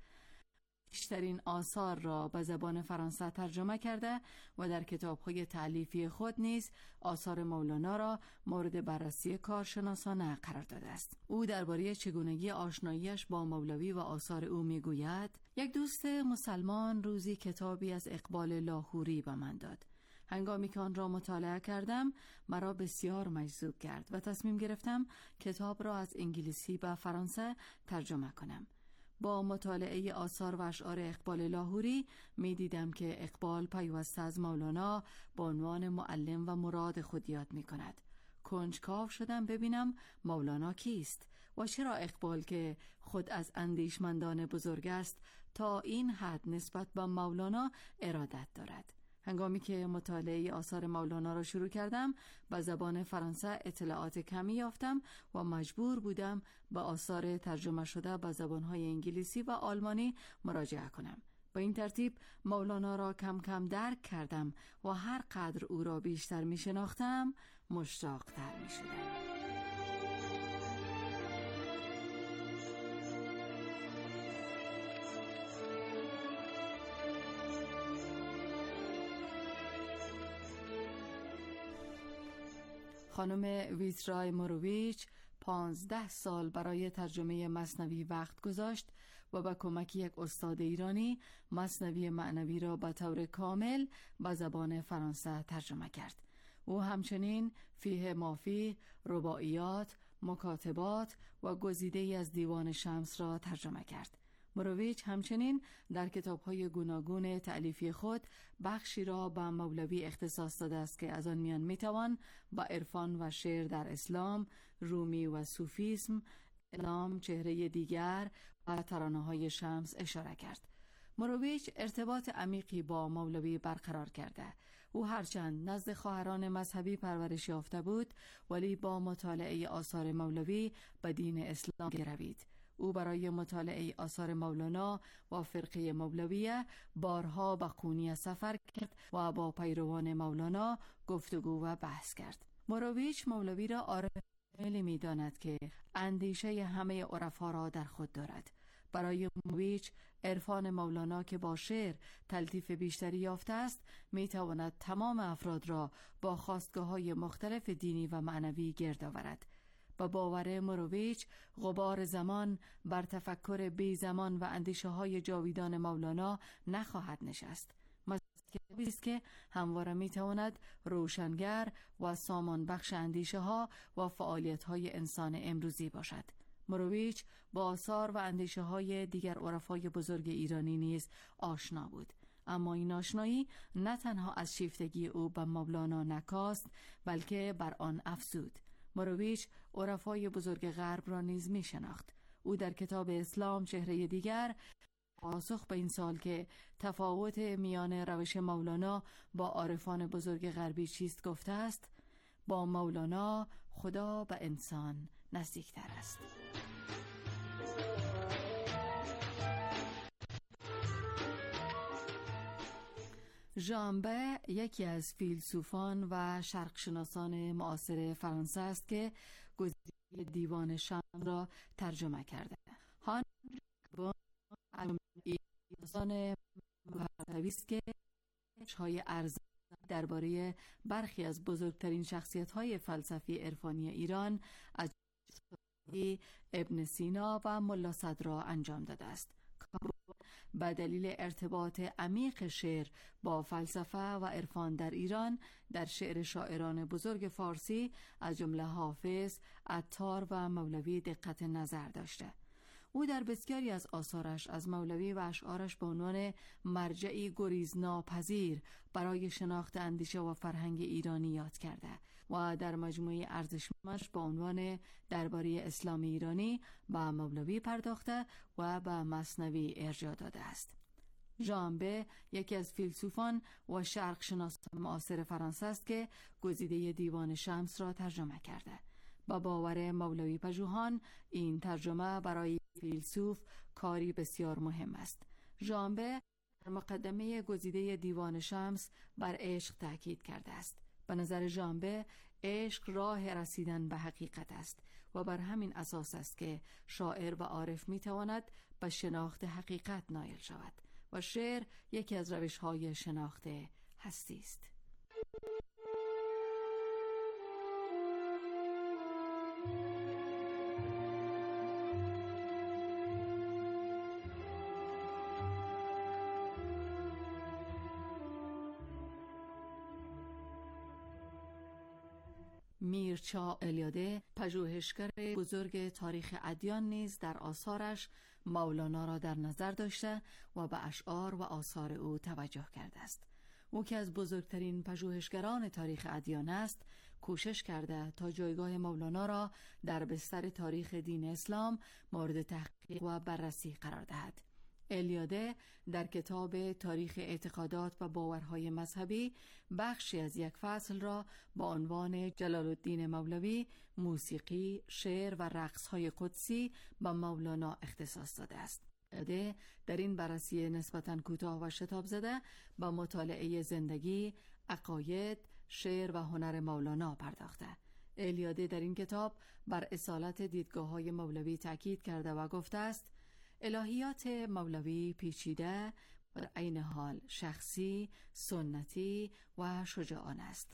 بیشترین آثار را به زبان فرانسه ترجمه کرده و در کتاب‌های تألیفی خود نیز آثار مولانا را مورد بررسی کارشناسانه قرار داده است. او درباره چگونگی آشناییش با مولوی و آثار او میگوید: یک دوست مسلمان روزی کتابی از اقبال لاهوری به من داد. هنگامی که آن را مطالعه کردم مرا بسیار مجذوب کرد و تصمیم گرفتم کتاب را از انگلیسی به فرانسه ترجمه کنم. با مطالعه آثار و اشعار اقبال لاهوری می دیدم که اقبال پیوسته از مولانا با عنوان معلم و مراد خود یاد می کند. کنجکاو شدم ببینم مولانا کیست و چرا اقبال که خود از اندیشمندان بزرگ است تا این حد نسبت به مولانا ارادت دارد. هنگامی که مطالعه آثار مولانا را شروع کردم به زبان فرانسه اطلاعات کمی یافتم و مجبور بودم به آثار ترجمه شده به زبانهای انگلیسی و آلمانی مراجعه کنم. با این ترتیب مولانا را کم کم درک کردم و هر قدر او را بیشتر می شناختم مشتاق تر می شدم. خانم ویترای مرویچ پانزده سال برای ترجمه مثنوی وقت گذاشت و با کمک یک استاد ایرانی مثنوی معنوی را به طور کامل به زبان فرانسه ترجمه کرد. او همچنین فیه مافی، رباعیات، مکاتبات و گزیده‌ای از دیوان شمس را ترجمه کرد. مرویچ همچنین در کتاب‌های گوناگون تألیفی خود بخشی را به مولوی اختصاص داده است که از آن میان میتوان با عرفان و شعر در اسلام، رومی و صوفیسم، اسلام، چهره دیگر و ترانه‌های شمس اشاره کرد. مرویچ ارتباط عمیقی با مولوی برقرار کرده. او هرچند نزد خواهران مذهبی پرورش یافته بود ولی با مطالعه آثار مولوی به دین اسلام گروید. او برای مطالعه آثار مولانا و فرقه مولویه بارها به قونیه سفر کرد و با پیروان مولانا گفتگو و بحث کرد. مرویچ مولوی را عارف کاملی می داند که اندیشه همه عرفا را در خود دارد. برای مرویچ عرفان مولانا که با شعر تلطیف بیشتری یافته است می تواند تمام افراد را با خواستگاه‌های مختلف دینی و معنوی گرد آورد. با باور مرویچ غبار زمان بر تفکر بی زمان و اندیشه های جاویدان مولانا نخواهد نشست. مسکن است که همواره می تواند روشنگر و سامان بخش اندیشه ها و فعالیت های انسان امروزی باشد. مرویچ با آثار و اندیشه های دیگر عرفای بزرگ ایرانی نیز آشنا بود، اما این آشنایی نه تنها از شیفتگی او به مولانا نکاست بلکه بر آن افزود. مرویچ عرفای بزرگ غرب را نیز می شناخت. او در کتاب اسلام چهره دیگر پاسخ به این سوال که تفاوت میان روش مولانا با عارفان بزرگ غربی چیست گفته است: با مولانا خدا به انسان نزدیکتر است. ژامبه یکی از فیلسوفان و شرقشناسان معاصر فرانسه است که گزیده دیوان شمس را ترجمه کرده. هان انسان مفرویست که های ارزش درباره برخی از بزرگترین شخصیت‌های فلسفی عرفانی ایران از ابن سینا و ملا صدرا انجام داده است. به دلیل ارتباط عمیق شعر با فلسفه و عرفان در ایران، در شعر شاعران بزرگ فارسی از جمله حافظ، عطار و مولوی دقت نظر داشته. او در بسیاری از آثارش از مولوی و اشعارش به عنوان مرجعی گریزناپذیر برای شناخت اندیشه و فرهنگ ایرانی یاد کرده و در مجموعه ارزشمندش با عنوان درباره اسلام ایرانی به مولوی پرداخته و به مثنوی ارجاع داده است. ژامبه یکی از فیلسوفان و شرقشناسان معاصر فرانسه است که گزیده دیوان شمس را ترجمه کرده. با باور مولوی پژوهان این ترجمه برای فیلسوف کاری بسیار مهم است. ژامبه در مقدمه گزیده دیوان شمس بر عشق تاکید کرده است. به نظر ژامبه عشق راه رسیدن به حقیقت است و بر همین اساس است که شاعر و عارف می تواند به شناخت حقیقت نائل شود و شعر یکی از روش‌های شناخت هستی است. میرچا الیاده، پژوهشگر بزرگ تاریخ ادیان، نیز در آثارش مولانا را در نظر داشته و به اشعار و آثار او توجه کرده است. او که از بزرگترین پژوهشگران تاریخ ادیان است، کوشش کرده تا جایگاه مولانا را در بستر تاریخ دین اسلام مورد تحقیق و بررسی قرار دهد. الیاده در کتاب تاریخ اعتقادات و باورهای مذهبی بخشی از یک فصل را با عنوان جلال الدین مولوی، موسیقی، شعر و رقصهای قدسی به مولانا اختصاص داده است. الیاده در این بررسی نسبتاً کوتاه و شتاب زده به مطالعه زندگی، عقاید، شعر و هنر مولانا پرداخته. الیاده در این کتاب بر اصالت دیدگاه‌های مولوی تاکید کرده و گفته است: الهیات مولوی پیچیده و در عین حال شخصی، سنتی و شجاعانه است.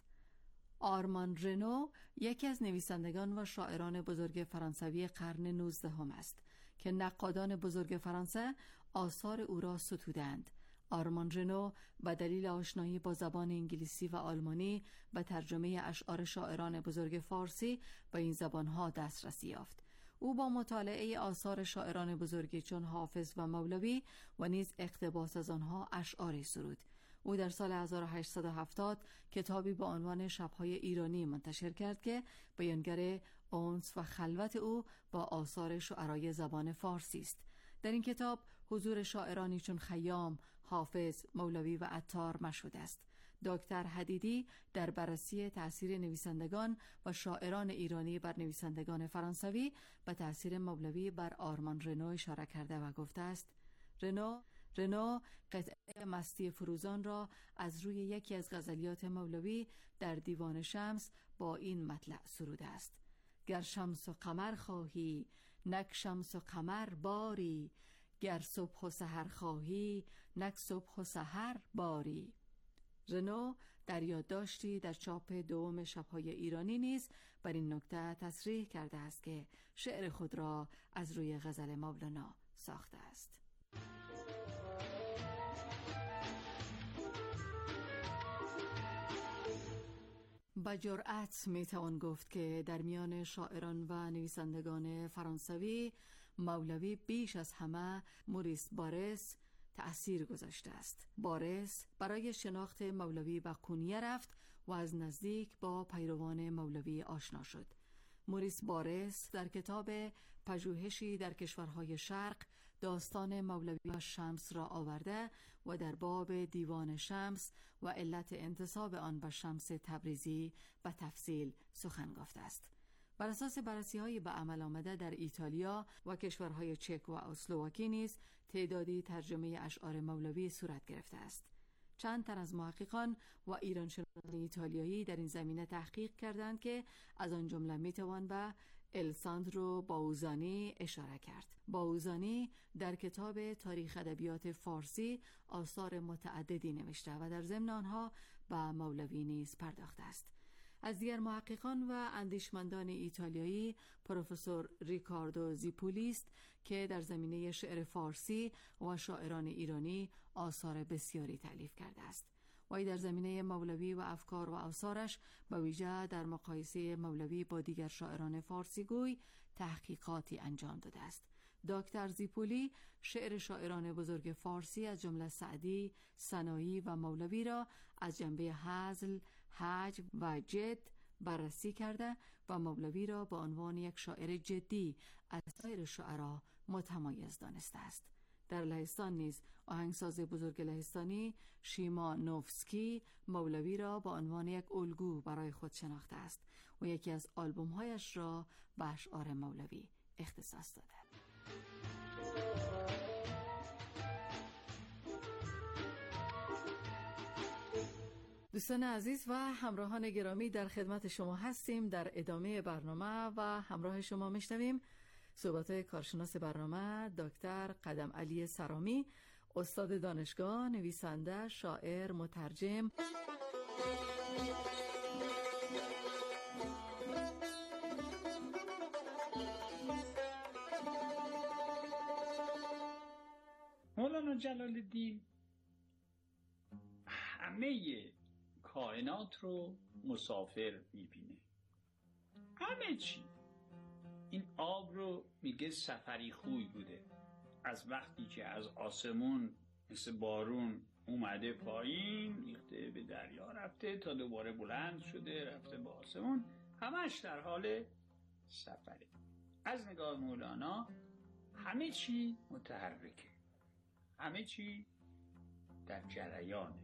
آرمان رنو یکی از نویسندگان و شاعران بزرگ فرانسوی قرن نوزدهم است که نقادان بزرگ فرانسه آثار او را ستودند. آرمان رنو به دلیل آشنایی با زبان انگلیسی و آلمانی به ترجمه اشعار شاعران بزرگ فارسی به این زبانها دسترسی یافت. او با مطالعه آثار شاعران بزرگی چون حافظ و مولوی و نیز اقتباس از آنها اشعاری سرود. او در سال هزار و هشتصد و هفتاد کتابی با عنوان شب‌های ایرانی منتشر کرد که بیانگر انس و خلوت او با آثار شعرای زبان فارسی است. در این کتاب حضور شاعرانی چون خیام، حافظ، مولوی و عطار مشهود است. دکتر حدیدی در بررسی تأثیر نویسندگان و شاعران ایرانی بر نویسندگان فرانسوی به تأثیر مولوی بر آرمان رنو اشاره کرده و گفته است: رنو رنو قطعه مستی فروزان را از روی یکی از غزلیات مولوی در دیوان شمس با این مطلع سروده است: گر شمس و قمر خواهی نک شمس و قمر باری، گر صبح و سحر خواهی نک صبح و سحر باری. رنو در یادداشتی در چاپ دوم شب‌های ایرانی نیز بر این نکته تصریح کرده است که شعر خود را از روی غزل مولانا ساخته است. با جرأت میتوان گفت که در میان شاعران و نویسندگان فرانسوی مولوی بیش از همه موریس بارس تأثیر گذاشته است. بارس برای شناخت مولوی به قونیه رفت و از نزدیک با پیروان مولوی آشنا شد. موریس بارس در کتاب پژوهشی در کشورهای شرق داستان مولوی و شمس را آورده و در باب دیوان شمس و علت انتساب آن به شمس تبریزی به تفصیل سخن گفته است. بر اساس بررسی‌های به عمل آمده در ایتالیا و کشورهای چک و اسلواکی نیز تعدادی ترجمه اشعار مولوی صورت گرفته است. چند تن از محققان و ایرانشناسان ایتالیایی در این زمینه تحقیق کردند که از آن جمله میتوان به الساندرو باوزانی اشاره کرد. باوزانی در کتاب تاریخ ادبیات فارسی آثار متعددی نوشته و در ضمن آنها به مولوی نیز پرداخته است. از دیگر محققان و اندیشمندان ایتالیایی پروفسور ریکاردو زیپولی است که در زمینه شعر فارسی و شاعران ایرانی آثار بسیاری تألیف کرده است. وی در زمینه مولوی و افکار و آثارش به ویژه در مقایسه مولوی با دیگر شاعران فارسی گوی تحقیقاتی انجام داده است. دکتر زیپولی شعر شاعران بزرگ فارسی از جمله سعدی، سنایی و مولوی را از جنبه هزل، هجو و جد بررسی کرده و مولوی را به عنوان یک شاعر جدی از سایر شعرا متمایز دانسته است. در لهستان نیز آهنگساز بزرگ لهستانی شیما نوفسکی مولوی را به عنوان یک الگو برای خود شناخته است و یکی از آلبوم‌هایش را به اشعار مولوی اختصاص داده. دوستان عزیز و همراهان گرامی، در خدمت شما هستیم. در ادامه برنامه و همراه شما میشنویم صحبت کارشناس برنامه دکتر قدم علی سرامی، استاد دانشگاه، نویسنده، شاعر، مترجم. مولانا جلال الدین همه کائنات رو مسافر میبینه، همه چی. این آب رو میگه سفری خوی بوده، از وقتی که از آسمون مثل بارون اومده پایین ریخته به دریا رفته تا دوباره بلند شده رفته به آسمون، همش در حال سفره. از نگاه مولانا همه چی متحرکه، همه چی در جریانه.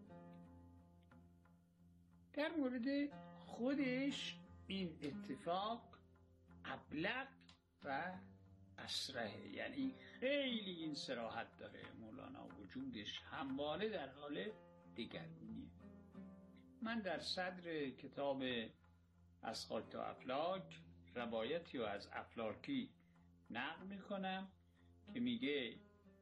در مورد خودش این اتفاق ابلغ و اسرع، یعنی خیلی این صراحت داره. مولانا وجودش همواره در حال دگرگونیه. من در صدر کتاب از خاک تا افلاک روایتی رو از افلاکی نقل میکنم که میگه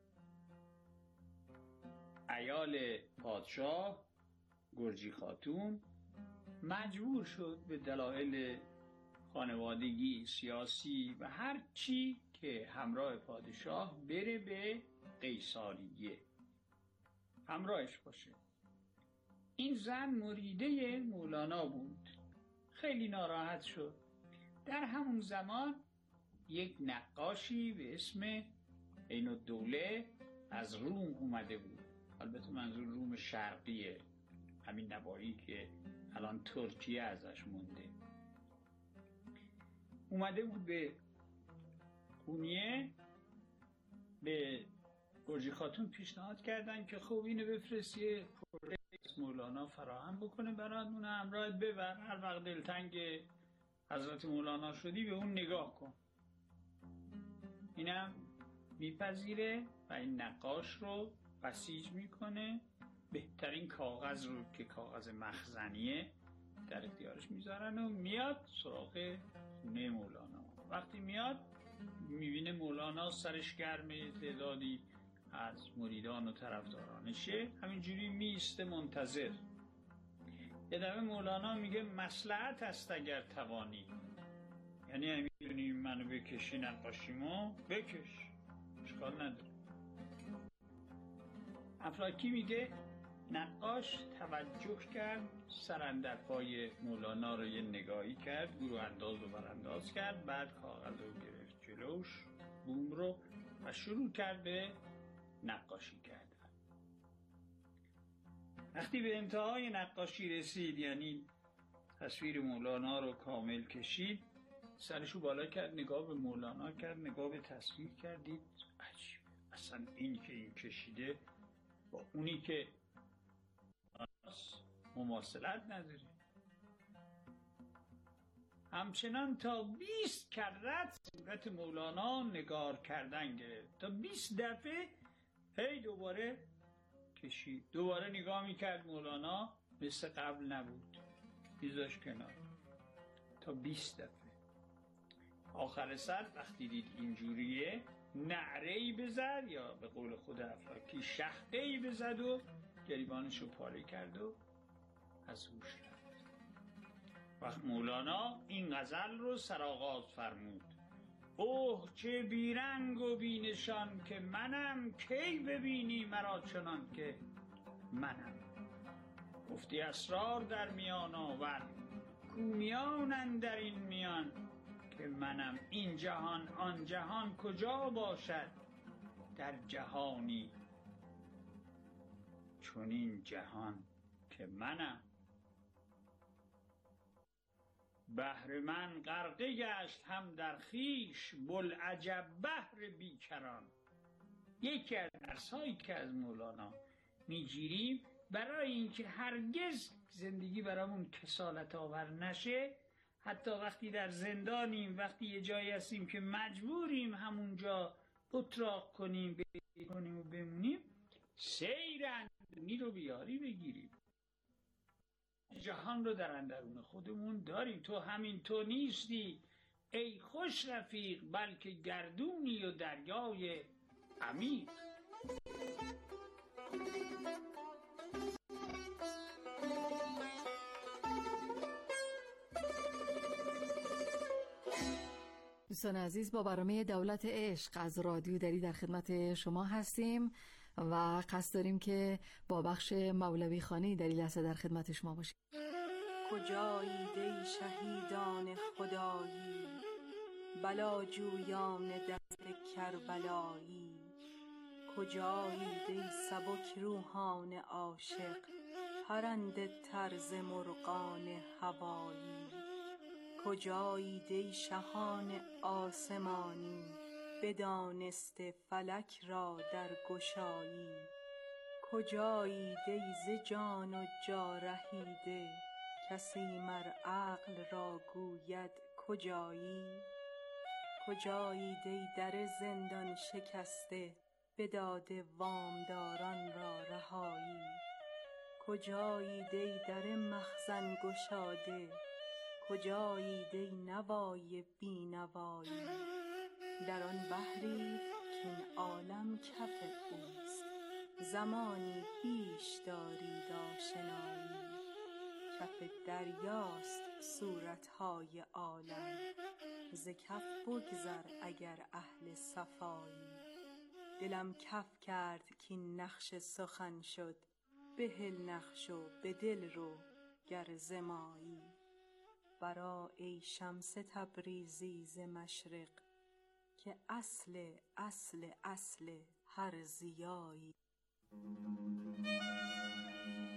عیال پادشاه گرجی خاتون مجبور شد به دلایل خانوادگی، سیاسی و هر چی که همراه پادشاه بره به قیصریه همراهش باشه. این زن مریده مولانا بود، خیلی ناراحت شد. در همون زمان یک نقاشی به اسم عین الدوله از روم اومده بود، البته منظور روم شرقیه، همین نواحی که الان ترکیه ازش مونده. اومده بود به قونیه، به گرجی خاتون پیشنهاد کردن که خب اینو بفرستی مولانا فراهم بکنه برات، اون همراهت ببر، هر وقت دلتنگ حضرت مولانا شدی به اون نگاه کن. اینم میپذیره و این نقاش رو بسیج میکنه، بهترین کاغذ رو که کاغذ مخزنیه در اختیارش میذارن و میاد سراغ خونه مولانا. وقتی میاد میبینه مولانا سرش گرمه، تعدادی از مریدان و طرفدارانشه همینجوری میسته منتظر. یه دفعه مولانا میگه مصلحت است اگر توانی، یعنی میدونی منو بکشی نقاشیمو بکش، اشکال نداره. افلاکی میگه نقاش توجه کرد، سر اندر پای مولانا رو یه نگاهی کرد، گروه انداز و برانداز کرد، بعد کاغذ رو گرفت جلوش، بوم رو، و شروع کرد به نقاشی کردن. وقتی به انتهای نقاشی رسید، یعنی تصویر مولانا رو کامل کشید، سرشو بالا کرد، نگاه به مولانا کرد، نگاه به تصویر کردید، عجیب، اصلا این که این کشیده با اونی که مماثلت نداره. همچنان تا بیست کرت صورت مولانا نگار کردن گرفت، تا بیست دفعه هی دوباره کشید، دوباره نگاه میکرد، مولانا مثل قبل نبود، بیزاش کنار، تا بیست دفعه. آخر سر وقتی دید اینجوریه، نعره‌ای بزد، یا به قول خود افلاکی شهقه‌ای بزد و گریبانشو پاره کرد و از هوش رفت. وقت مولانا این غزل رو سرآغاز فرمود: اوه چه بیرنگ و بینشان که منم، کی ببینی مرا چنان که منم. گفتی اسرار در میان آور، کو میان اندر این میان که منم. این جهان آن جهان کجا باشد، در جهانی چون این جهان که منم. بحر من غرقه گشت هم در خویش، بوالعجب بحر بیکران. یکی از درسایی که از مولانا میگیریم برای اینکه هرگز زندگی برامون کسالت آور نشه، حتی وقتی در زندانیم، وقتی یه جایی هستیم که مجبوریم همونجا اتراق کنیم کنیم و بمونیم، سیر اندرونی رو بیاری بگیریم. جهان رو در اندرون خودمون داریم. تو همین تو نیستی ای خوش رفیق، بلکه گردونی و دریای عمیق. دوستان عزیز، با برنامه دولت عشق از رادیو دری در خدمت شما هستیم و قصد داریم که با بخش مولوی خانی در این لحظه در خدمت شما باشیم. کجایید ای شهیدان خدایی، بلاجویان دست کربلایی. کجایید ای سبک روحان عاشق، پرنده طرز مرغان هوایی. کجایید ای شهان آسمانی، بدانسته فلک را در گشایی. کجایید ای ز جان و جا رهیده، کسی مر عقل را گوید کجایی. کجایید ای در زندان شکسته، بداده وامداران را رهایی. کجایید ای در مخزن گشاده، کجایید ای نوای بینوایی. در آن بحری که این عالم کف اوست، زمانی بیش دارید آشنایی. کف دریاست صورتهای عالم، ز کف بگذر اگر اهل صفایی. دلم کف کرد که این نقش سخن شد، بهل نقش و به دل رو گر زمایی. برآ ای شمس تبریزی ز مشرق، که اصل اصل اصل هر ضیایی.